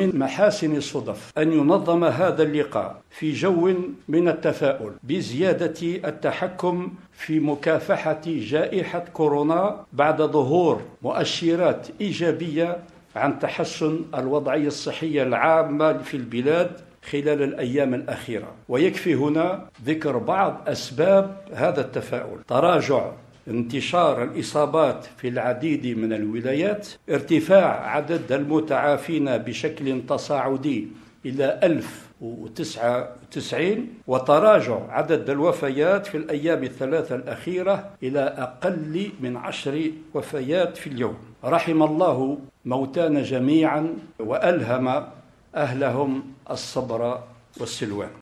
ومن محاسن الصدف أن ينظم هذا اللقاء في جو من التفاؤل بزيادة التحكم في مكافحة جائحة كورونا بعد ظهور مؤشرات إيجابية عن تحسن الوضعية الصحية العامة في البلاد خلال الأيام الأخيرة. ويكفي هنا ذكر بعض أسباب هذا التفاؤل: تراجع انتشار الإصابات في العديد من الولايات، ارتفاع عدد المتعافين بشكل تصاعدي إلى 1099، وتراجع عدد الوفيات في الأيام الثلاثة الأخيرة إلى أقل من 10 وفيات في اليوم. رحم الله موتانا جميعا وألهم أهلهم الصبر والسلوان.